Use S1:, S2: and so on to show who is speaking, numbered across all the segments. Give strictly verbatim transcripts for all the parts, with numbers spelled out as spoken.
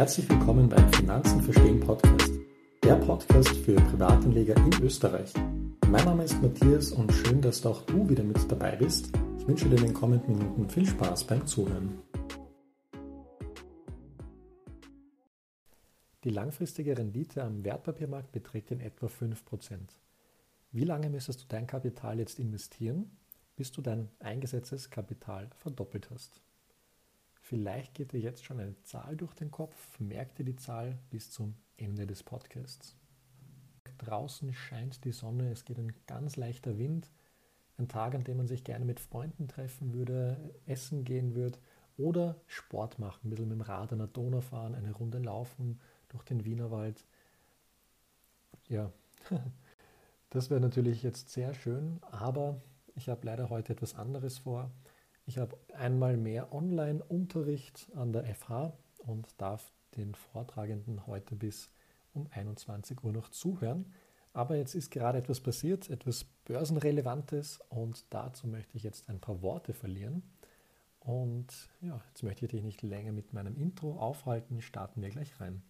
S1: Herzlich willkommen beim Finanzen verstehen Podcast, der Podcast für Privatanleger in Österreich. Mein Name ist Matthias und schön, dass auch du wieder mit dabei bist. Ich wünsche dir in den kommenden Minuten viel Spaß beim Zuhören. Die langfristige Rendite am Wertpapiermarkt beträgt in etwa fünf Prozent. Wie lange müsstest du dein Kapital jetzt investieren, bis du dein eingesetztes Kapital verdoppelt hast? Vielleicht geht dir jetzt schon eine Zahl durch den Kopf, merk dir die Zahl bis zum Ende des Podcasts. Draußen scheint die Sonne, es geht ein ganz leichter Wind, ein Tag, an dem man sich gerne mit Freunden treffen würde, essen gehen würde oder Sport machen, ein bisschen mit dem Rad an der Donau fahren, eine Runde laufen durch den Wienerwald. Ja, das wäre natürlich jetzt sehr schön, aber ich habe leider heute etwas anderes vor. Ich habe einmal mehr Online-Unterricht an der F H und darf den Vortragenden heute bis um einundzwanzig Uhr noch zuhören. Aber jetzt ist gerade etwas passiert, etwas Börsenrelevantes und dazu möchte ich jetzt ein paar Worte verlieren. Und ja, jetzt möchte ich dich nicht länger mit meinem Intro aufhalten, starten wir gleich rein.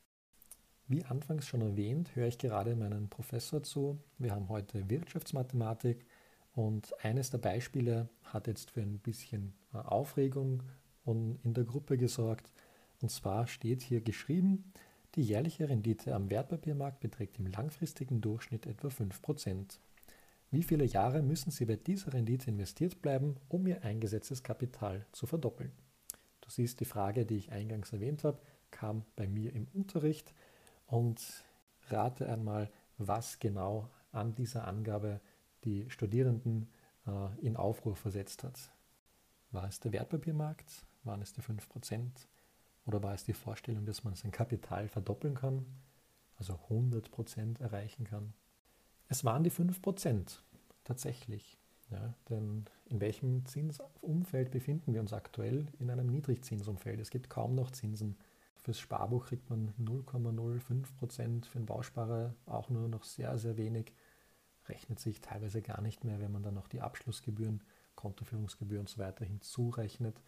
S1: Wie anfangs schon erwähnt, höre ich gerade meinen Professor zu. Wir haben heute Wirtschaftsmathematik. Und eines der Beispiele hat jetzt für ein bisschen Aufregung in der Gruppe gesorgt. Und zwar steht hier geschrieben, die jährliche Rendite am Wertpapiermarkt beträgt im langfristigen Durchschnitt etwa fünf Prozent. Wie viele Jahre müssen Sie bei dieser Rendite investiert bleiben, um Ihr eingesetztes Kapital zu verdoppeln? Du siehst, die Frage, die ich eingangs erwähnt habe, kam bei mir im Unterricht. Und rate einmal, was genau an dieser Angabe die Studierenden äh, in Aufruhr versetzt hat. War es der Wertpapiermarkt? Waren es die fünf Prozent? Oder war es die Vorstellung, dass man sein Kapital verdoppeln kann, also hundert Prozent erreichen kann? Es waren die fünf Prozent, tatsächlich. Ja, denn in welchem Zinsumfeld befinden wir uns aktuell? In einem Niedrigzinsumfeld. Es gibt kaum noch Zinsen. Fürs Sparbuch kriegt man null Komma null fünf Prozent, für den Bausparer auch nur noch sehr, sehr wenig. Rechnet sich teilweise gar nicht mehr, wenn man dann noch die Abschlussgebühren, Kontoführungsgebühren und so weiter hinzurechnet.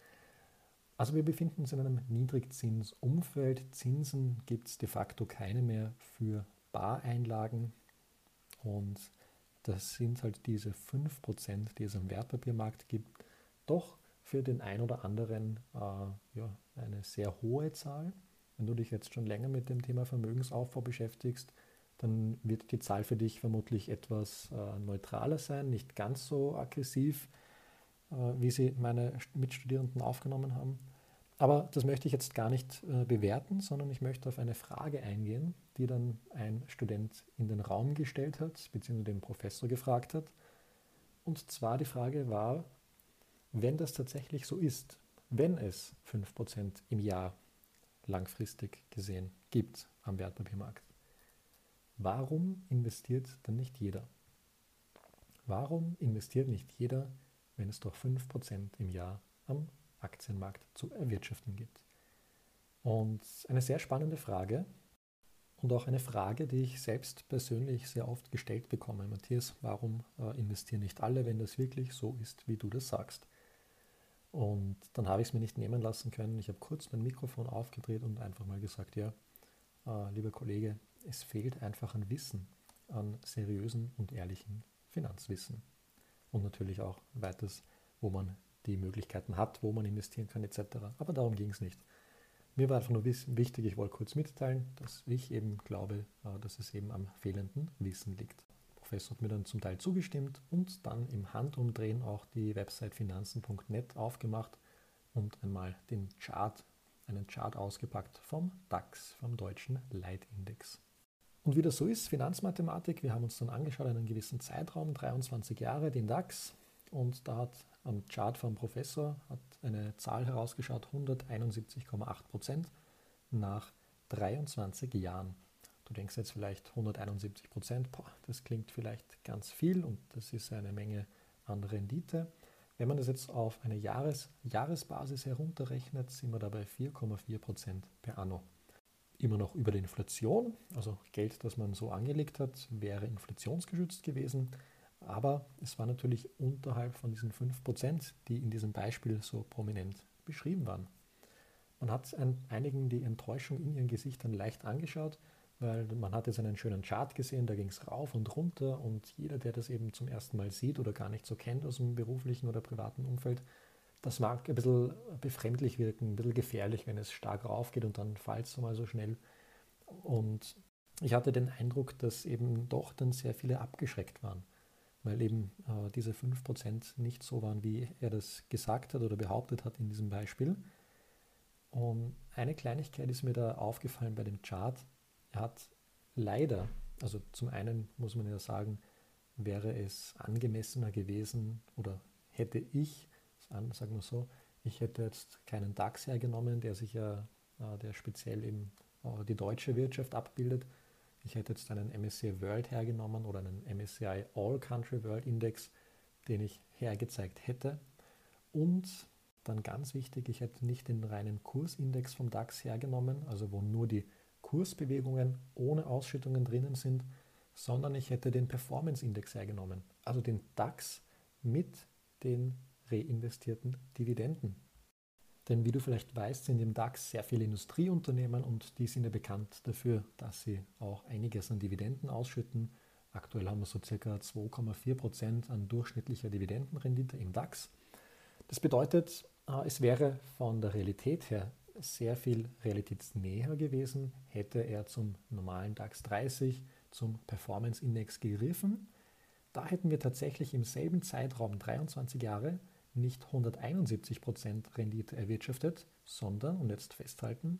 S1: Also wir befinden uns in einem Niedrigzinsumfeld. Zinsen gibt es de facto keine mehr für Bareinlagen. Und das sind halt diese fünf Prozent, die es am Wertpapiermarkt gibt, doch für den ein oder anderen äh, ja, eine sehr hohe Zahl. Wenn du dich jetzt schon länger mit dem Thema Vermögensaufbau beschäftigst, dann wird die Zahl für dich vermutlich etwas äh, neutraler sein, nicht ganz so aggressiv, äh, wie sie meine Mitstudierenden aufgenommen haben. Aber das möchte ich jetzt gar nicht äh, bewerten, sondern ich möchte auf eine Frage eingehen, die dann ein Student in den Raum gestellt hat, beziehungsweise den Professor gefragt hat. Und zwar die Frage war, wenn das tatsächlich so ist, wenn es fünf Prozent im Jahr langfristig gesehen gibt am Wertpapiermarkt, warum investiert dann nicht jeder? Warum investiert nicht jeder, wenn es doch fünf Prozent im Jahr am Aktienmarkt zu erwirtschaften gibt? Und eine sehr spannende Frage und auch eine Frage, die ich selbst persönlich sehr oft gestellt bekomme. Matthias, warum äh, investieren nicht alle, wenn das wirklich so ist, wie du das sagst? Und dann habe ich es mir nicht nehmen lassen können. Ich habe kurz mein Mikrofon aufgedreht und einfach mal gesagt, ja, äh, lieber Kollege, es fehlt einfach an Wissen, an seriösen und ehrlichen Finanzwissen. Und natürlich auch weiters, wo man die Möglichkeiten hat, wo man investieren kann et cetera. Aber darum ging es nicht. Mir war einfach nur wichtig, ich wollte kurz mitteilen, dass ich eben glaube, dass es eben am fehlenden Wissen liegt. Der Professor hat mir dann zum Teil zugestimmt und dann im Handumdrehen auch die Website finanzen punkt net aufgemacht und einmal den Chart, einen Chart ausgepackt vom DAX, vom deutschen Leitindex. Und wie das so ist, Finanzmathematik, wir haben uns dann angeschaut, einen gewissen Zeitraum, dreiundzwanzig Jahre, den DAX. Und da hat am Chart vom Professor hat eine Zahl herausgeschaut, hunderteinundsiebzig Komma acht Prozent nach dreiundzwanzig Jahren. Du denkst jetzt vielleicht hunderteinundsiebzig Prozent, boah, das klingt vielleicht ganz viel und das ist eine Menge an Rendite. Wenn man das jetzt auf eine Jahres, Jahresbasis herunterrechnet, sind wir dabei vier Komma vier Prozent per anno. Immer noch über der Inflation, also Geld, das man so angelegt hat, wäre inflationsgeschützt gewesen, aber es war natürlich unterhalb von diesen fünf Prozent, die in diesem Beispiel so prominent beschrieben waren. Man hat ein, einigen die Enttäuschung in ihren Gesichtern leicht angeschaut, weil man hat jetzt einen schönen Chart gesehen, da ging es rauf und runter und jeder, der das eben zum ersten Mal sieht oder gar nicht so kennt aus dem beruflichen oder privaten Umfeld, das mag ein bisschen befremdlich wirken, ein bisschen gefährlich, wenn es stark rauf geht und dann fällt es mal so schnell. Und ich hatte den Eindruck, dass eben doch dann sehr viele abgeschreckt waren, weil eben äh, diese fünf Prozent nicht so waren, wie er das gesagt hat oder behauptet hat in diesem Beispiel. Und eine Kleinigkeit ist mir da aufgefallen bei dem Chart. Er hat leider, also zum einen muss man ja sagen, wäre es angemessener gewesen oder hätte ich, sagen wir so, ich hätte jetzt keinen DAX hergenommen, der sich ja, der speziell eben die deutsche Wirtschaft abbildet. Ich hätte jetzt einen M S C I World hergenommen oder einen M S C I All Country World Index, den ich hergezeigt hätte. Und dann ganz wichtig, ich hätte nicht den reinen Kursindex vom DAX hergenommen, also wo nur die Kursbewegungen ohne Ausschüttungen drinnen sind, sondern ich hätte den Performance-Index hergenommen, also den DAX mit den reinvestierten Dividenden. Denn wie du vielleicht weißt, sind im DAX sehr viele Industrieunternehmen und die sind ja bekannt dafür, dass sie auch einiges an Dividenden ausschütten. Aktuell haben wir so circa zwei Komma vier Prozent an durchschnittlicher Dividendenrendite im DAX. Das bedeutet, es wäre von der Realität her sehr viel realitätsnäher gewesen, hätte er zum normalen DAX dreißig, zum Performance Index gegriffen. Da hätten wir tatsächlich im selben Zeitraum dreiundzwanzig Jahre nicht hunderteinundsiebzig Prozent Rendite erwirtschaftet, sondern, und jetzt festhalten,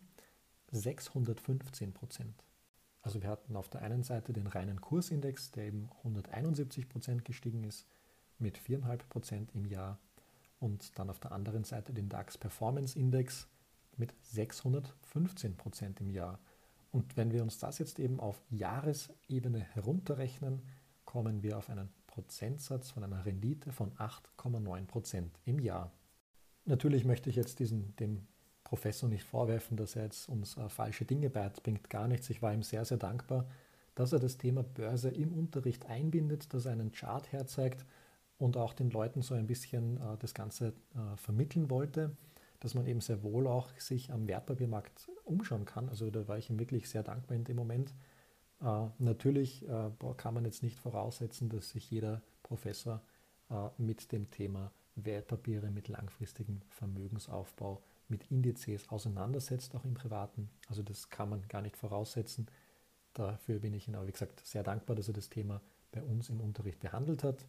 S1: sechshundertfünfzehn Prozent. Also wir hatten auf der einen Seite den reinen Kursindex, der eben hunderteinundsiebzig Prozent gestiegen ist, mit vier Komma fünf Prozent im Jahr. Und dann auf der anderen Seite den DAX Performance Index mit sechshundertfünfzehn Prozent im Jahr. Und wenn wir uns das jetzt eben auf Jahresebene herunterrechnen, kommen wir auf einen Prozentsatz von einer Rendite von acht Komma neun Prozent im Jahr. Natürlich möchte ich jetzt diesen, dem Professor nicht vorwerfen, dass er jetzt uns äh, falsche Dinge beibringt, gar nichts. Ich war ihm sehr, sehr dankbar, dass er das Thema Börse im Unterricht einbindet, dass er einen Chart herzeigt und auch den Leuten so ein bisschen äh, das Ganze äh, vermitteln wollte, dass man eben sehr wohl auch sich am Wertpapiermarkt umschauen kann. Also da war ich ihm wirklich sehr dankbar in dem Moment. Äh, natürlich äh, kann man jetzt nicht voraussetzen, dass sich jeder Professor äh, mit dem Thema Wertpapiere, mit langfristigem Vermögensaufbau, mit Indizes auseinandersetzt, auch im Privaten. Also das kann man gar nicht voraussetzen. Dafür bin ich Ihnen aber, wie gesagt, sehr dankbar, dass er das Thema bei uns im Unterricht behandelt hat.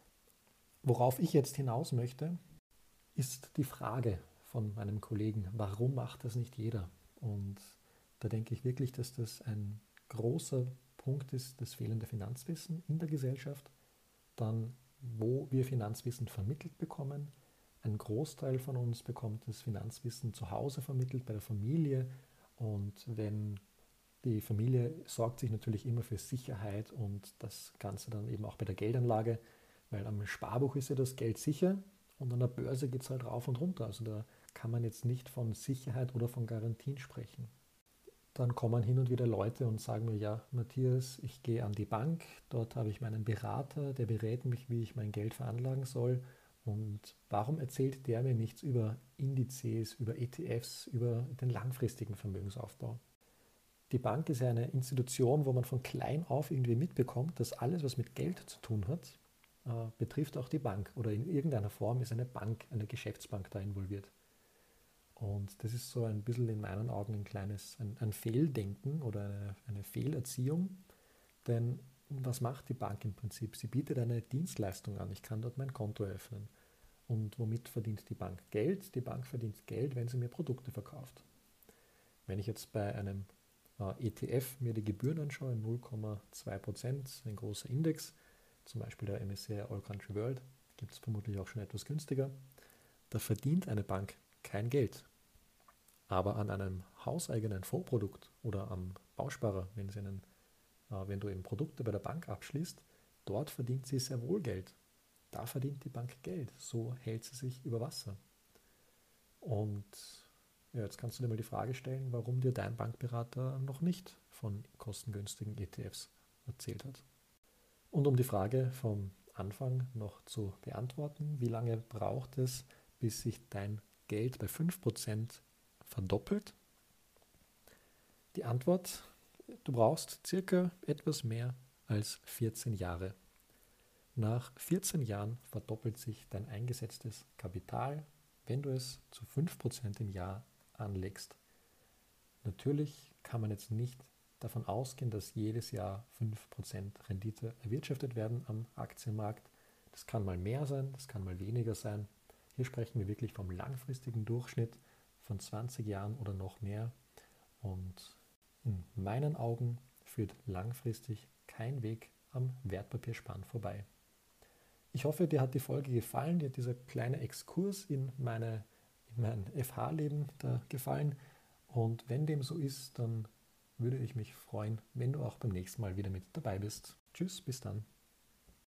S1: Worauf ich jetzt hinaus möchte, ist die Frage von meinem Kollegen, warum macht das nicht jeder? Und da denke ich wirklich, dass das ein großer Punkt ist, das fehlende Finanzwissen in der Gesellschaft. Dann, wo wir Finanzwissen vermittelt bekommen. Ein Großteil von uns bekommt das Finanzwissen zu Hause vermittelt, bei der Familie. Und wenn die Familie sorgt sich natürlich immer für Sicherheit und das Ganze dann eben auch bei der Geldanlage, weil am Sparbuch ist ja das Geld sicher und an der Börse geht es halt rauf und runter. Also da kann man jetzt nicht von Sicherheit oder von Garantien sprechen. Dann kommen hin und wieder Leute und sagen mir, ja, Matthias, ich gehe an die Bank, dort habe ich meinen Berater, der berät mich, wie ich mein Geld veranlagen soll. Und warum erzählt der mir nichts über Indizes, über E T Fs, über den langfristigen Vermögensaufbau? Die Bank ist ja eine Institution, wo man von klein auf irgendwie mitbekommt, dass alles, was mit Geld zu tun hat, äh, betrifft auch die Bank. Oder in irgendeiner Form ist eine Bank, eine Geschäftsbank da involviert. Und das ist so ein bisschen in meinen Augen ein kleines, ein, ein Fehldenken oder eine, eine Fehlerziehung. Denn was macht die Bank im Prinzip? Sie bietet eine Dienstleistung an. Ich kann dort mein Konto eröffnen. Und womit verdient die Bank Geld? Die Bank verdient Geld, wenn sie mir Produkte verkauft. Wenn ich jetzt bei einem äh, E T F mir die Gebühren anschaue, null Komma zwei Prozent, ein großer Index, zum Beispiel der M S C I All Country World, gibt es vermutlich auch schon etwas günstiger, da verdient eine Bank kein Geld. Aber an einem hauseigenen Fondsprodukt oder am Bausparer, wenn, sie einen, äh, wenn du eben Produkte bei der Bank abschließt, dort verdient sie sehr wohl Geld. Da verdient die Bank Geld. So hält sie sich über Wasser. Und ja, jetzt kannst du dir mal die Frage stellen, warum dir dein Bankberater noch nicht von kostengünstigen E T Fs erzählt hat. Und um die Frage vom Anfang noch zu beantworten, wie lange braucht es, bis sich dein Geld bei fünf Prozent verdoppelt? Die Antwort: Du brauchst circa etwas mehr als vierzehn Jahre. Nach vierzehn Jahren verdoppelt sich dein eingesetztes Kapital, wenn du es zu fünf Prozent im Jahr anlegst. Natürlich kann man jetzt nicht davon ausgehen, dass jedes Jahr fünf Prozent Rendite erwirtschaftet werden am Aktienmarkt. Das kann mal mehr sein, das kann mal weniger sein. Hier sprechen wir wirklich vom langfristigen Durchschnitt von zwanzig Jahren oder noch mehr. Und in meinen Augen führt langfristig kein Weg am Wertpapiersparen vorbei. Ich hoffe, dir hat die Folge gefallen, dir hat dieser kleine Exkurs in, meine, in mein F H-Leben da gefallen. Und wenn dem so ist, dann würde ich mich freuen, wenn du auch beim nächsten Mal wieder mit dabei bist. Tschüss, bis dann.